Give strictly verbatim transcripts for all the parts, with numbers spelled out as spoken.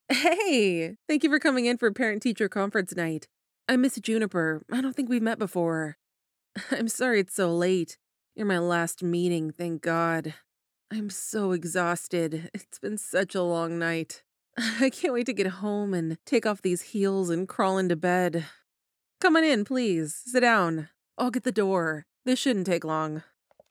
Hey, thank you for coming in for parent-teacher conference night. I'm Miss Juniper. I don't think we've met before. I'm sorry it's so late. You're my last meeting, thank God. I'm so exhausted. It's been such a long night. I can't wait to get home and take off these heels and crawl into bed. Come on in, please. Sit down. I'll get the door. This shouldn't take long.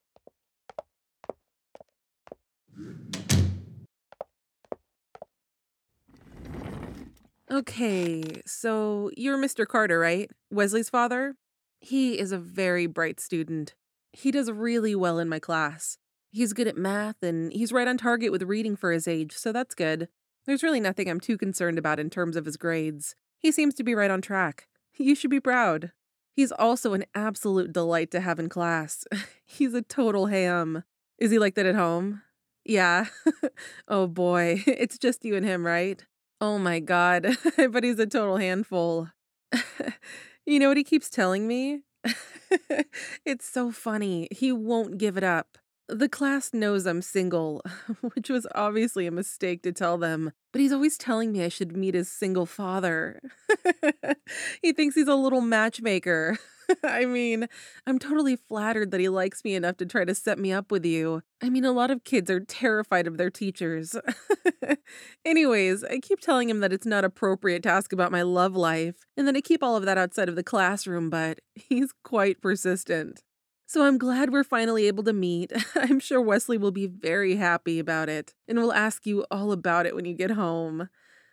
Okay, so you're Mister Carter, right? Wesley's father? He is a very bright student. He does really well in my class. He's good at math and he's right on target with reading for his age, so that's good. There's really nothing I'm too concerned about in terms of his grades. He seems to be right on track. You should be proud. He's also an absolute delight to have in class. He's a total ham. Is he like that at home? Yeah. Oh boy, it's just you and him, right? Oh my God, but he's a total handful. You know what he keeps telling me? It's so funny. He won't give it up. The class knows I'm single, which was obviously a mistake to tell them, but he's always telling me I should meet his single father. He thinks he's a little matchmaker. I mean, I'm totally flattered that he likes me enough to try to set me up with you. I mean, a lot of kids are terrified of their teachers. Anyways, I keep telling him that it's not appropriate to ask about my love life, and that I keep all of that outside of the classroom, but he's quite persistent. So I'm glad we're finally able to meet. I'm sure Wesley will be very happy about it, and will ask you all about it when you get home.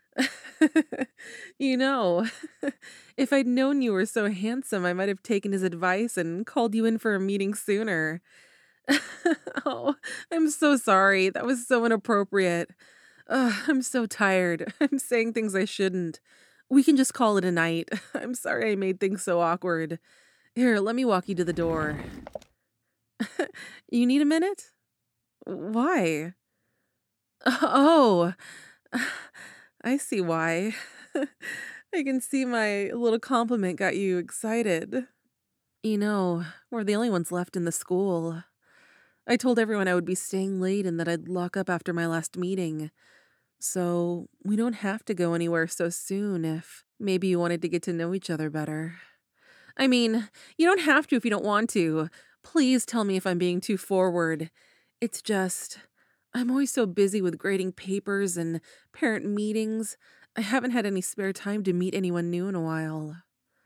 You know, if I'd known you were so handsome, I might have taken his advice and called you in for a meeting sooner. Oh, I'm so sorry. That was so inappropriate. Ugh, I'm so tired. I'm saying things I shouldn't. We can just call it a night. I'm sorry I made things so awkward. Here, let me walk you to the door. You need a minute? Why? Oh, I see why. I can see my little compliment got you excited. You know, we're the only ones left in the school. I told everyone I would be staying late and that I'd lock up after my last meeting. So we don't have to go anywhere so soon if maybe you wanted to get to know each other better. I mean, you don't have to if you don't want to. Please tell me if I'm being too forward. It's just, I'm always so busy with grading papers and parent meetings. I haven't had any spare time to meet anyone new in a while.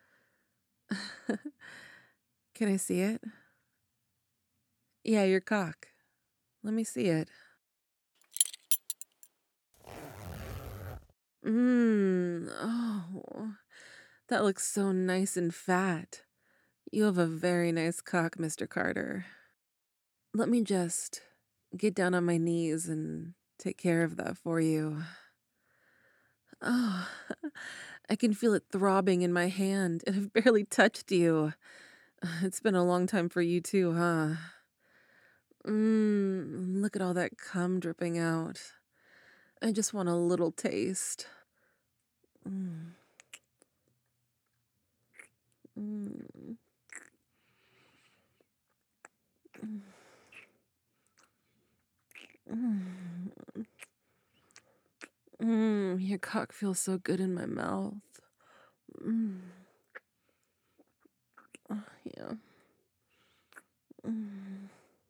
Can I see it? Yeah, your cock. Let me see it. Mmm. Oh, that looks so nice and fat. You have a very nice cock, Mister Carter. Let me just get down on my knees and take care of that for you. Oh, I can feel it throbbing in my hand, and I've barely touched you. It's been a long time for you too, huh? Mmm, look at all that cum dripping out. I just want a little taste. Mm. Mm. Mm. Mm. Your cock feels so good in my mouth. Mm. Oh, yeah. Mm.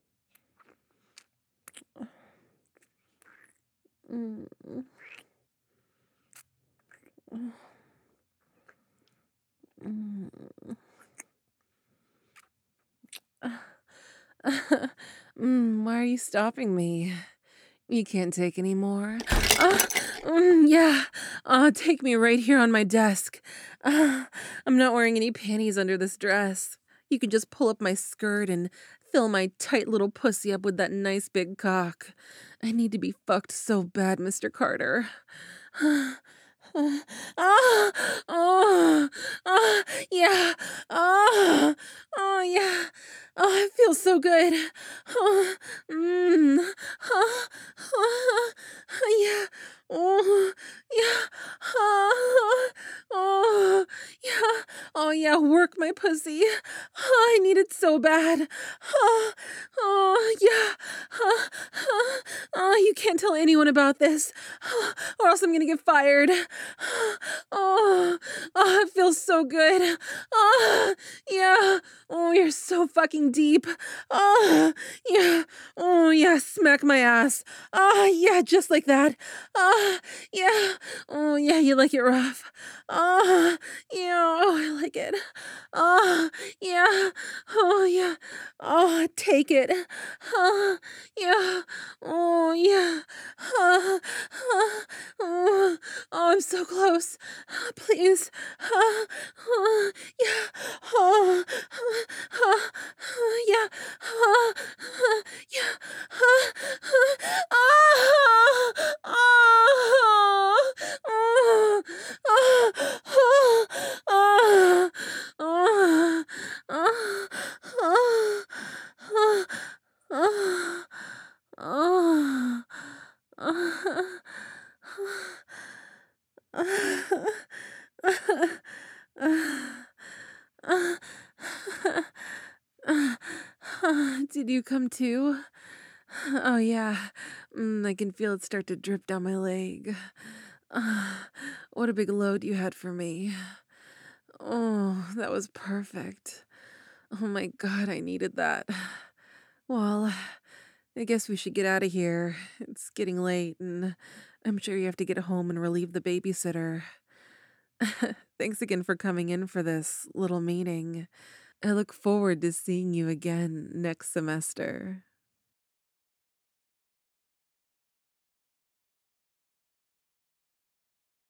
Mm. Mm. Mm, why are you stopping me? You can't take any more? Ah, mm, yeah. Uh, take me right here on my desk. Uh, I'm not wearing any panties under this dress. You can just pull up my skirt and fill my tight little pussy up with that nice big cock. I need to be fucked so bad, Mister Carter. Ah, oh, oh, yeah, oh, oh, yeah, oh, it feels so good. Oh, mm, oh, oh, yeah, oh, yeah, oh, oh, yeah, oh, yeah, work my pussy. Oh, I need it so bad. Oh, oh, yeah, oh, oh, oh, you can't tell anyone about this, oh, or else I'm gonna get fired. Oh, oh, it feels so good. Oh, yeah. Oh, you're so fucking deep. Oh, yeah. Oh, yeah. Smack my ass. Oh, yeah. Just like that. Oh, yeah. Oh, yeah. You like it rough. Oh, yeah. Oh, I like it. Oh, yeah. Oh, yeah. Oh, take it. Oh, yeah. Oh, yeah. Oh, oh, oh, oh, I'm so close. Please. Oh, oh, yeah. Oh, oh, oh, oh, yeah. Oh, oh, yeah. Oh, oh, oh, oh, oh, oh, oh, oh, oh, oh, oh, oh, oh, Did you come too? Oh, yeah. Mm, I can feel it start to drip down my leg. What a big load you had for me. Oh, that was perfect. Oh my God, I needed that. Well, I guess we should get out of here. It's getting late, and I'm sure you have to get home and relieve the babysitter. Thanks again for coming in for this little meeting. I look forward to seeing you again next semester.